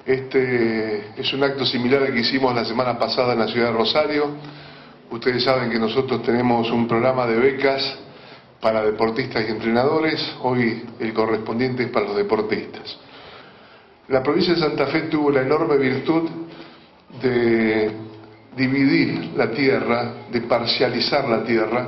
Este es un acto similar al que hicimos la semana pasada en la ciudad de Rosario. Ustedes saben que nosotros tenemos un programa de becas para deportistas y entrenadores. Hoy el correspondiente es para los deportistas. La provincia de Santa Fe tuvo la enorme virtud de dividir la tierra, de parcializar la tierra,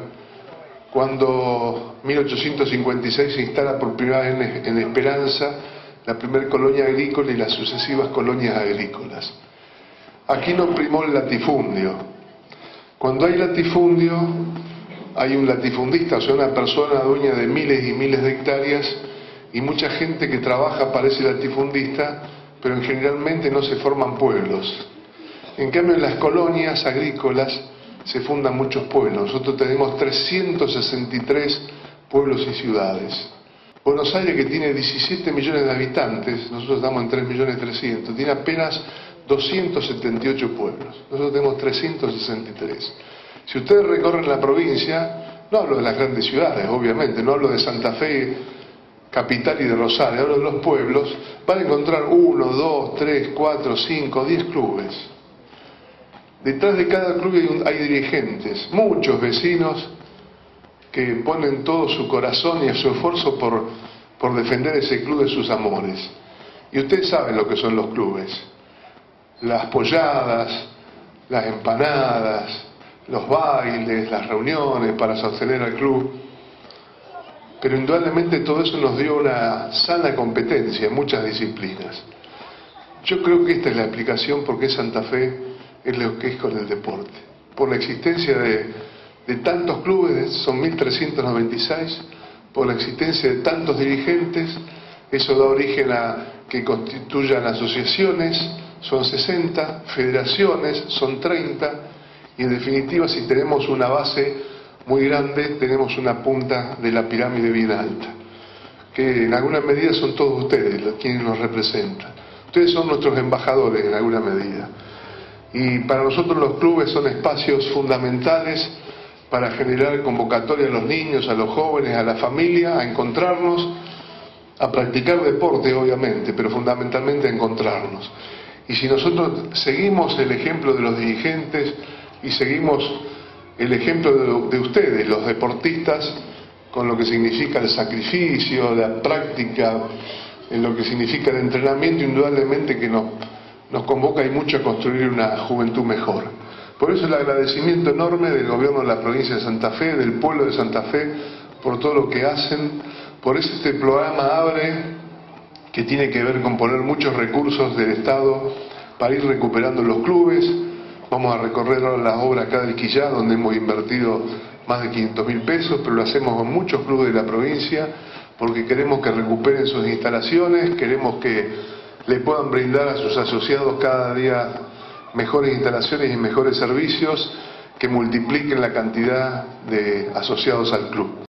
cuando en 1856 se instala por primera vez en Esperanza la primera colonia agrícola y las sucesivas colonias agrícolas. Aquí no primó el latifundio. Cuando hay latifundio, hay un latifundista, o sea, una persona dueña de miles y miles de hectáreas y mucha gente que trabaja para ese latifundista, pero generalmente no se forman pueblos. En cambio, en las colonias agrícolas se fundan muchos pueblos. Nosotros tenemos 363 pueblos y ciudades. Buenos Aires, que tiene 17 millones de habitantes, nosotros estamos en 3.300.000, tiene apenas 278 pueblos. Nosotros tenemos 363. Si ustedes recorren la provincia, no hablo de las grandes ciudades, obviamente, no hablo de Santa Fe, capital, y de Rosario, hablo de los pueblos, van a encontrar 1, 2, 3, 4, 5, 10 clubes. Detrás de cada club hay dirigentes, muchos vecinos que ponen todo su corazón y su esfuerzo por defender ese club de sus amores. Y ustedes saben lo que son los clubes: las polladas, las empanadas, los bailes, las reuniones para sostener al club. Pero indudablemente todo eso nos dio una sana competencia en muchas disciplinas. Yo creo que esta es la explicación por qué Santa Fe es lo que es con el deporte. Por la existencia de tantos clubes, son 1.396, por la existencia de tantos dirigentes. Eso da origen a que constituyan asociaciones, son 60, federaciones, son 30, y en definitiva, si tenemos una base muy grande, tenemos una punta de la pirámide bien alta, que en alguna medida son todos ustedes quienes nos representan. Ustedes son nuestros embajadores en alguna medida. Y para nosotros los clubes son espacios fundamentales para generar convocatoria a los niños, a los jóvenes, a la familia, a encontrarnos, a practicar deporte obviamente, pero fundamentalmente a encontrarnos. Y si nosotros seguimos el ejemplo de los dirigentes y seguimos el ejemplo de ustedes, los deportistas, con lo que significa el sacrificio, la práctica, en lo que significa el entrenamiento, indudablemente que nos convoca y mucho a construir una juventud mejor. Por eso el agradecimiento enorme del gobierno de la provincia de Santa Fe, del pueblo de Santa Fe, por todo lo que hacen. Por eso este programa abre, que tiene que ver con poner muchos recursos del Estado para ir recuperando los clubes. Vamos a recorrer ahora las obras acá del Quillá, donde hemos invertido más de 500.000 pesos, pero lo hacemos con muchos clubes de la provincia, porque queremos que recuperen sus instalaciones, queremos que le puedan brindar a sus asociados cada día mejores instalaciones y mejores servicios que multipliquen la cantidad de asociados al club.